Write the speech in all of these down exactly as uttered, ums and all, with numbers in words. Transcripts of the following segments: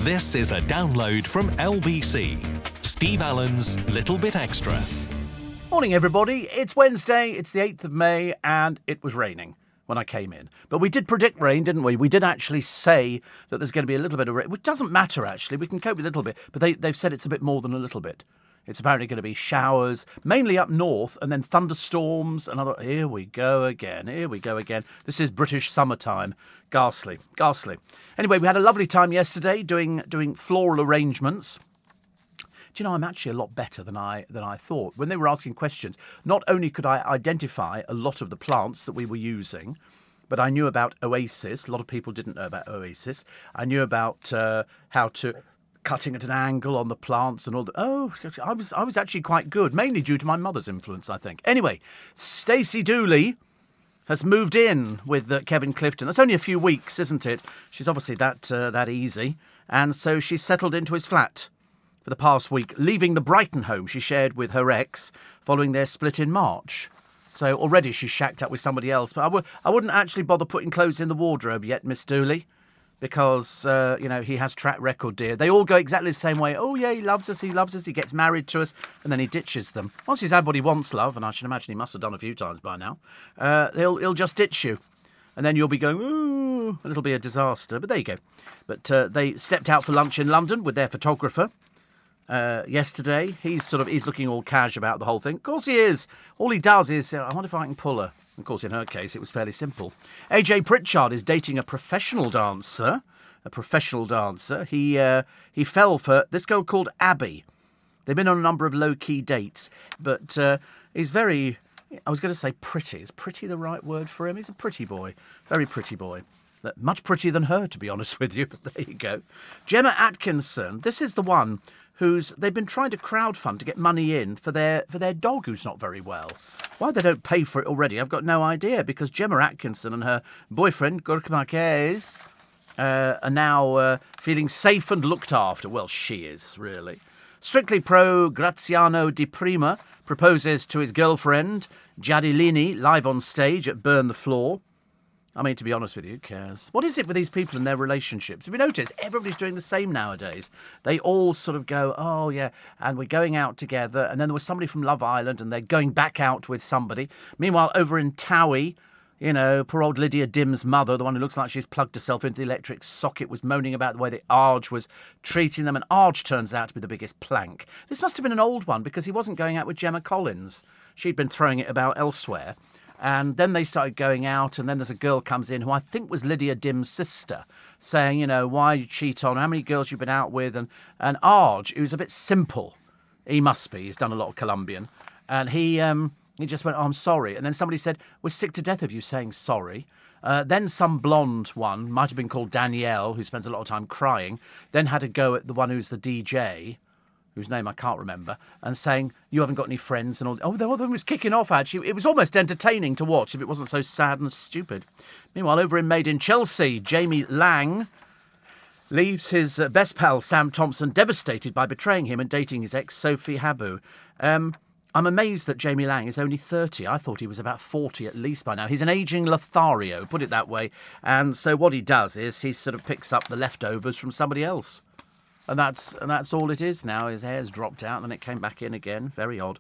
This is a download from L B C. Steve Allen's Little Bit Extra. Morning, everybody. It's Wednesday, it's the eighth of May, and it was raining when I came in. But we did predict rain, didn't we? We did actually say that there's going to be a little bit of rain, which doesn't matter, actually. We can cope with a little bit, but they, they've said it's a bit more than a little bit. It's apparently going to be showers, mainly up north, and then thunderstorms. And other. Here we go again. Here we go again. This is British summertime. Ghastly. Ghastly. Anyway, we had a lovely time yesterday doing doing floral arrangements. Do you know, I'm actually a lot better than I than I thought. When they were asking questions, not only could I identify a lot of the plants that we were using, but I knew about Oasis. A lot of people didn't know about Oasis. I knew about uh, how to... cutting at an angle on the plants and all that. Oh, I was I was actually quite good, mainly due to my mother's influence, I think. Anyway, Stacey Dooley has moved in with uh, Kevin Clifton. That's only a few weeks, isn't it? She's obviously that uh, that easy. And so she's settled into his flat for the past week, leaving the Brighton home she shared with her ex following their split in March. So already she's shacked up with somebody else. But I w- I wouldn't actually bother putting clothes in the wardrobe yet, Miss Dooley. Because, uh, you know, he has track record, dear. They all go exactly the same way. Oh, yeah, he loves us, he loves us, he gets married to us, and then he ditches them. Once he's had what he wants, love, and I should imagine he must have done a few times by now, uh, he'll, he'll just ditch you. And then you'll be going, ooh, and it'll be a disaster. But there you go. But uh, they stepped out for lunch in London with their photographer uh, yesterday. He's sort of, he's looking all cash about the whole thing. Of course he is. All he does is, uh, I wonder if I can pull her. Of course, in her case, it was fairly simple. A J Pritchard is dating a professional dancer. A professional dancer. He uh, he fell for this girl called Abby. They've been on a number of low-key dates, but uh, he's very, I was going to say pretty. Is pretty the right word for him? He's a pretty boy. Very pretty boy. Much prettier than her, to be honest with you, but there you go. Gemma Atkinson, this is the one who's, they've been trying to crowdfund to get money in for their for their dog who's not very well. Why they don't pay for it already, I've got no idea, because Gemma Atkinson and her boyfriend, Gorka Marquez, uh, are now uh, feeling safe and looked after. Well, she is, really. Strictly Pro Graziano Di Prima proposes to his girlfriend, Giadilini, live on stage at Burn the Floor. I mean, to be honest with you, who cares? What is it with these people and their relationships? Have you noticed? Everybody's doing the same nowadays. They all sort of go, oh, yeah, and we're going out together. And then there was somebody from Love Island and they're going back out with somebody. Meanwhile, over in Towie, you know, poor old Lydia Dim's mother, the one who looks like she's plugged herself into the electric socket, was moaning about the way that Arge was treating them. And Arge turns out to be the biggest plank. This must have been an old one because he wasn't going out with Gemma Collins. She'd been throwing it about elsewhere. And then they started going out, and then there's a girl comes in who I think was Lydia Dim's sister, saying, you know, why you cheat on, how many girls you've been out with, and, and Arge, who's a bit simple, he must be, he's done a lot of Colombian, and he um, he just went, oh, I'm sorry, and then somebody said, we're sick to death of you saying sorry. Uh, then some blonde one, might have been called Danielle, who spends a lot of time crying, then had a go at the one who's the D J, whose name I can't remember, and saying, you haven't got any friends and all. Oh, the other one was kicking off, actually. It was almost entertaining to watch if it wasn't so sad and stupid. Meanwhile, over in Made in Chelsea, Jamie Lang leaves his uh, best pal, Sam Thompson, devastated by betraying him and dating his ex, Sophie Habu. Um, I'm amazed that Jamie Lang is only thirty. I thought he was about forty at least by now. He's an ageing Lothario, put it that way. And so what he does is he sort of picks up the leftovers from somebody else. And that's and that's all it is now. His hair's dropped out and then it came back in again. Very odd.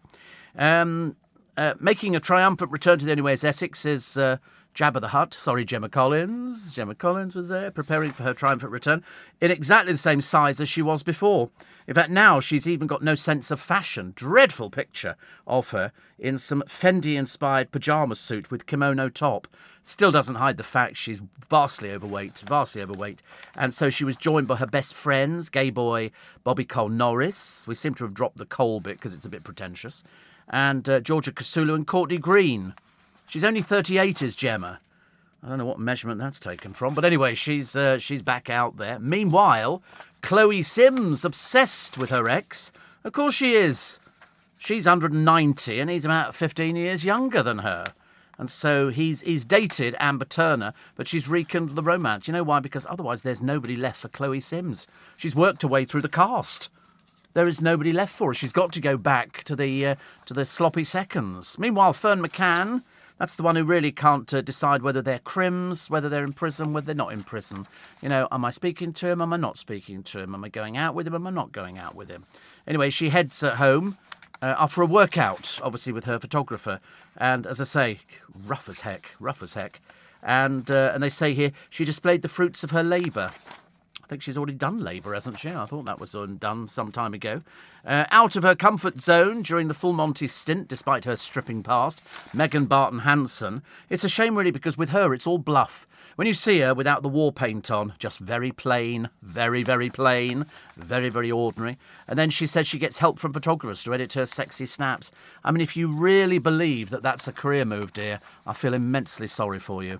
Um, uh, making a triumphant return to the Anyways Essex is uh, Jabba the Hutt. Sorry, Gemma Collins. Gemma Collins was there, preparing for her triumphant return in exactly the same size as she was before. In fact, now she's even got no sense of fashion. Dreadful picture of her in some Fendi-inspired pyjama suit with kimono top. Still doesn't hide the fact she's vastly overweight, vastly overweight. And so she was joined by her best friends, gay boy Bobby Cole Norris. We seem to have dropped the Cole bit because it's a bit pretentious. And uh, Georgia Kasulu and Courtney Green. She's only thirty-eight, is Gemma. I don't know what measurement that's taken from. But anyway, she's uh, she's back out there. Meanwhile, Chloe Sims, obsessed with her ex. Of course she is. She's one hundred ninety and he's about fifteen years younger than her. And so he's he's dated Amber Turner, but she's rekindled the romance. You know why? Because otherwise there's nobody left for Chloe Sims. She's worked her way through the cast. There is nobody left for her. She's got to go back to the uh, to the sloppy seconds. Meanwhile, Fern McCann That's the one who really can't uh, decide whether they're crims, whether they're in prison, whether they're not in prison. You know, am I speaking to him? Am I not speaking to him? Am I going out with him? Am I not going out with him? Anyway, she heads uh, home uh, after a workout, obviously with her photographer. And as I say, rough as heck, rough as heck. And uh, and they say here, she displayed the fruits of her labour. I think she's already done labour, hasn't she? I thought that was done some time ago. Uh, out of her comfort zone during the full Monty stint, despite her stripping past, Megan Barton Hanson. It's a shame, really, because with her, it's all bluff. When you see her without the war paint on, just very plain, very, very plain, very, very ordinary. And then she says she gets help from photographers to edit her sexy snaps. I mean, if you really believe that that's a career move, dear, I feel immensely sorry for you.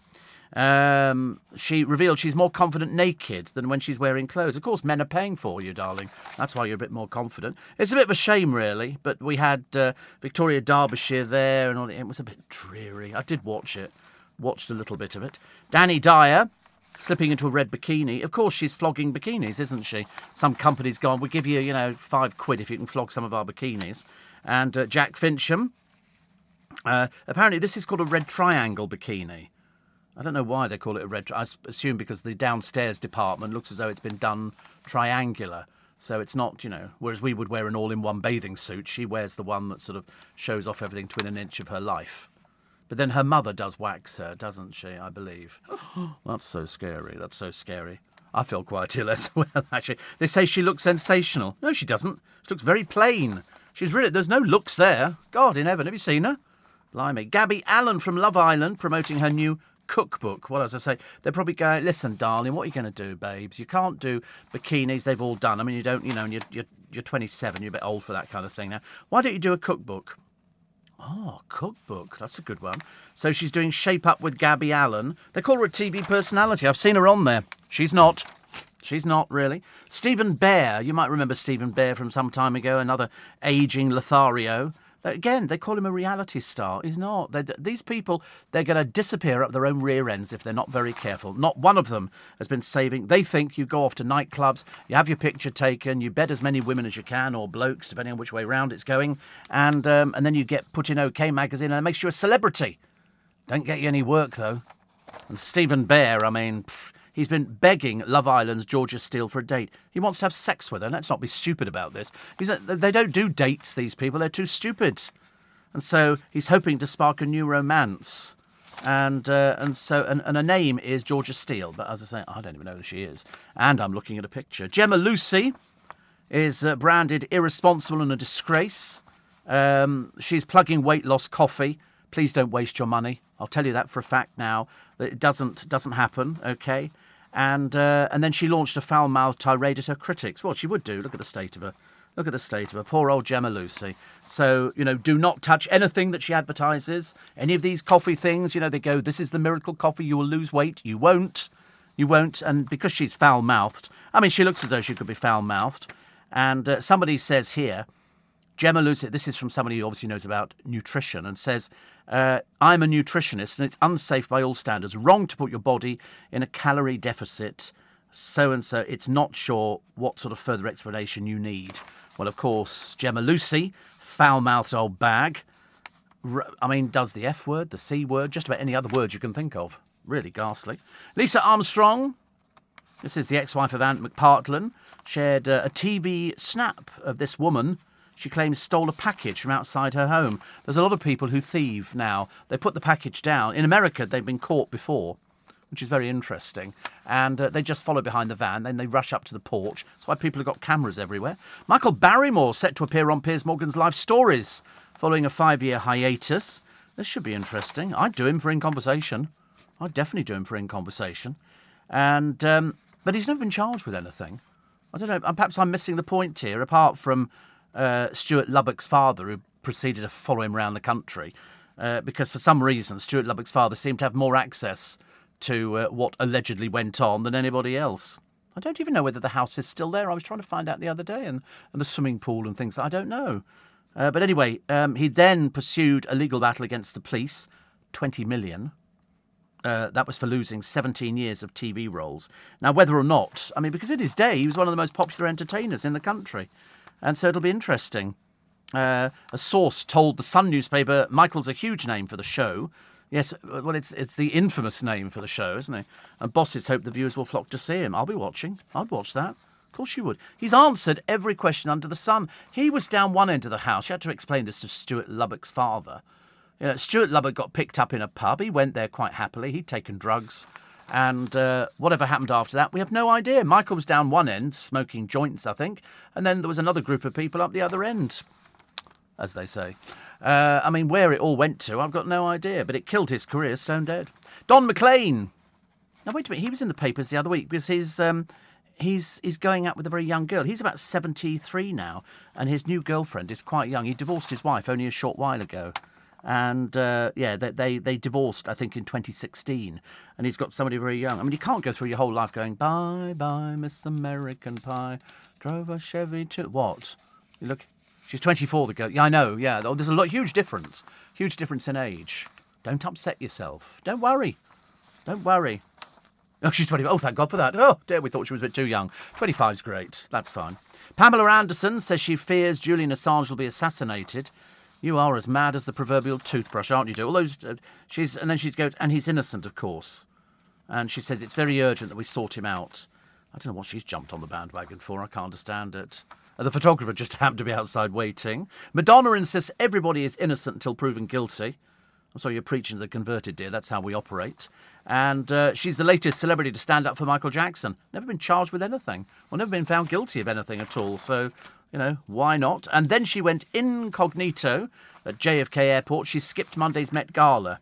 Um, she revealed she's more confident naked than when she's wearing clothes. Of course, men are paying for you, darling. That's why you're a bit more confident. It's a bit of a shame, really, but we had uh, Victoria Derbyshire there, and all the, it was a bit dreary. I did watch it, watched a little bit of it. Danny Dyer, slipping into a red bikini. Of course, she's flogging bikinis, isn't she? Some company's gone, we'll give you, you know, five quid if you can flog some of our bikinis. And uh, Jack Fincham. Uh, apparently, this is called a red triangle bikini. I don't know why they call it a red... I assume because the downstairs department looks as though it's been done triangular. So it's not, you know... Whereas we would wear an all-in-one bathing suit, she wears the one that sort of shows off everything to within an inch of her life. But then her mother does wax her, doesn't she, I believe? That's so scary. That's so scary. I feel quite ill as well, actually. They say she looks sensational. No, she doesn't. She looks very plain. She's really... There's no looks there. God in heaven, have you seen her? Blimey. Gabby Allen from Love Island promoting her new... cookbook. Well, as I say, they're probably going, listen, darling, what are you going to do, babes? You can't do bikinis, they've all done. I mean, you don't, you know, and you're, you're, you're twenty-seven, you're a bit old for that kind of thing now. Why don't you do a cookbook? Oh, cookbook, that's a good one. So she's doing Shape Up with Gabby Allen. They call her a T V personality. I've seen her on there. She's not. She's not, really. Stephen Bear, you might remember Stephen Bear from some time ago, another ageing Lothario. Again, they call him a reality star. He's not. They're, these people, they're going to disappear up their own rear ends if they're not very careful. Not one of them has been saving. They think you go off to nightclubs, you have your picture taken, you bed as many women as you can, or blokes, depending on which way round it's going, and um, and then you get put in OK magazine and it makes you a celebrity. Don't get you any work, though. And Stephen Bear, I mean... Pff, he's been begging Love Island's Georgia Steele for a date. He wants to have sex with her. Let's not be stupid about this. He's a, they don't do dates, these people. They're too stupid. And so he's hoping to spark a new romance. And uh, and so and, and her name is Georgia Steele. But as I say, I don't even know who she is. And I'm looking at a picture. Gemma Lucy is uh, branded irresponsible and a disgrace. Um, she's plugging weight loss coffee. Please don't waste your money. I'll tell you that for a fact now. That it doesn't doesn't happen, okay? And uh, and then she launched a foul-mouthed tirade at her critics. Well, she would do. Look at the state of her. Look at the state of her. Poor old Gemma Lucy. So, you know, do not touch anything that she advertises. Any of these coffee things, you know, they go, this is the miracle coffee, you will lose weight. You won't. You won't. And because she's foul-mouthed, I mean, she looks as though she could be foul-mouthed. And uh, somebody says here, Gemma Lucy, this is from somebody who obviously knows about nutrition, and says, uh, I'm a nutritionist and it's unsafe by all standards. Wrong to put your body in a calorie deficit. So-and-so, it's not sure what sort of further explanation you need. Well, of course, Gemma Lucy, foul-mouthed old bag, r- I mean, does the F word, the C word, just about any other word you can think of. Really ghastly. Lisa Armstrong, this is the ex-wife of Ant McPartlin, shared uh, a T V snap of this woman. She claims stole a package from outside her home. There's a lot of people who thieve now. They put the package down. In America, they've been caught before, which is very interesting. And uh, they just follow behind the van, then they rush up to the porch. That's why people have got cameras everywhere. Michael Barrymore set to appear on Piers Morgan's Life Stories following a five-year hiatus. This should be interesting. I'd do him for In Conversation. I'd definitely do him for In Conversation. And um, but he's never been charged with anything. I don't know. Perhaps I'm missing the point here, apart from... Uh, Stuart Lubbock's father, who proceeded to follow him around the country, uh, because for some reason Stuart Lubbock's father seemed to have more access to uh, what allegedly went on than anybody else. I don't even know whether the house is still there. I was trying to find out the other day, and, and the swimming pool and things. I don't know. Uh, but anyway, um, he then pursued a legal battle against the police, twenty million. Uh, that was for losing seventeen years of T V roles. Now, whether or not, I mean, because in his day, he was one of the most popular entertainers in the country. And so it'll be interesting. Uh, a source told the Sun newspaper, Michael's a huge name for the show. Yes, well, it's it's the infamous name for the show, isn't it? And bosses hope the viewers will flock to see him. I'll be watching. I'd watch that. Of course you would. He's answered every question under the sun. He was down one end of the house. You had to explain this to Stuart Lubbock's father. You know, Stuart Lubbock got picked up in a pub. He went there quite happily. He'd taken drugs. And uh, whatever happened after that, we have no idea. Michael was down one end, smoking joints, I think. And then there was another group of people up the other end, as they say. Uh, I mean, where it all went to, I've got no idea. But it killed his career, stone dead. Don McLean. Now, wait a minute. He was in the papers the other week because he's, um, he's, he's going out with a very young girl. He's about seventy-three now. And his new girlfriend is quite young. He divorced his wife only a short while ago. And, uh, yeah, they, they they divorced, I think, in twenty sixteen. And he's got somebody very young. I mean, you can't go through your whole life going, bye-bye, Miss American Pie, drove a Chevy to... What? You look... She's twenty-four, the girl. Yeah, I know, yeah. Oh, there's a lot, huge difference. Huge difference in age. Don't upset yourself. Don't worry. Don't worry. Oh, she's twenty-five. Oh, thank God for that. Oh, dear, we thought she was a bit too young. twenty-five's great. That's fine. Pamela Anderson says she fears Julian Assange will be assassinated. You are as mad as the proverbial toothbrush, aren't you, dear? All those, uh, she's, and then she goes, and he's innocent, of course. And she says it's very urgent that we sort him out. I don't know what she's jumped on the bandwagon for. I can't understand it. Uh, the photographer just happened to be outside waiting. Madonna insists everybody is innocent until proven guilty. I'm sorry, you're preaching to the converted, dear. That's how we operate. And uh, she's the latest celebrity to stand up for Michael Jackson. Never been charged with anything. Well, never been found guilty of anything at all. So, you know, why not? And then she went incognito at J F K Airport. She skipped Monday's Met Gala.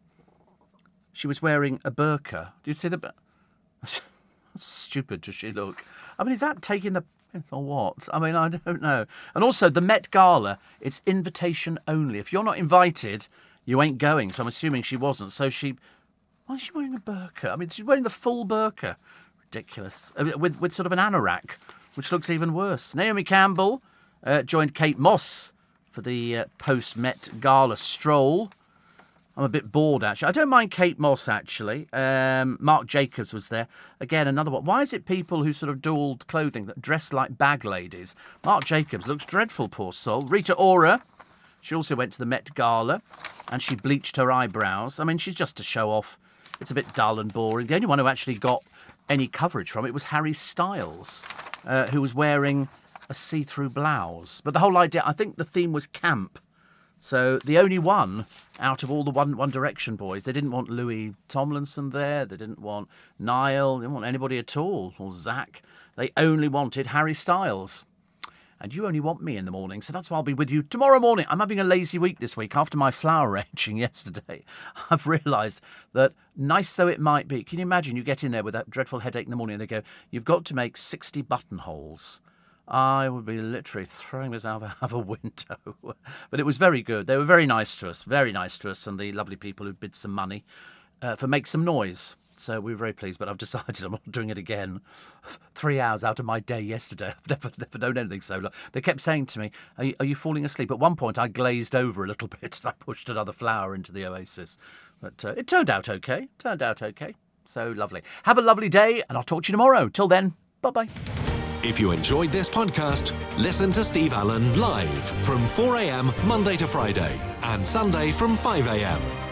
She was wearing a burqa. Do you see the... How stupid does she look? I mean, is that taking the... or what? I mean, I don't know. And also, the Met Gala, it's invitation only. If you're not invited, you ain't going. So I'm assuming she wasn't. So she... Why is she wearing a burqa? I mean, she's wearing the full burqa. Ridiculous. With, with sort of an anorak, which looks even worse. Naomi Campbell uh, joined Kate Moss for the uh, post-Met Gala stroll. I'm a bit bored, actually. I don't mind Kate Moss, actually. Um, Marc Jacobs was there. Again, another one. Why is it people who sort of dual clothing that dress like bag ladies? Marc Jacobs looks dreadful, poor soul. Rita Ora, she also went to the Met Gala and she bleached her eyebrows. I mean, she's just to show off. It's a bit dull and boring. The only one who actually got any coverage from it was Harry Styles, uh, who was wearing a see-through blouse. But the whole idea, I think the theme was camp. So the only one out of all the One One Direction boys, they didn't want Louis Tomlinson there. They didn't want Niall. They didn't want anybody at all. Or Zach. They only wanted Harry Styles. And you only want me in the morning, so that's why I'll be with you tomorrow morning. I'm having a lazy week this week after my flower etching yesterday. I've realised that, nice though it might be, can you imagine you get in there with that dreadful headache in the morning and they go, you've got to make sixty buttonholes. I would be literally throwing this out of a window. But it was very good. They were very nice to us, very nice to us, and the lovely people who bid some money uh, for Make Some Noise. So we were very pleased, but I've decided I'm not doing it again. Three hours out of my day yesterday. I've never, never known anything so long. They kept saying to me, are you, are you falling asleep? At one point, I glazed over a little bit as I pushed another flower into the oasis. But uh, it turned out okay. Turned out okay. So lovely. Have a lovely day, and I'll talk to you tomorrow. Till then, bye-bye. If you enjoyed this podcast, listen to Steve Allen live from four a.m. Monday to Friday and Sunday from five a.m.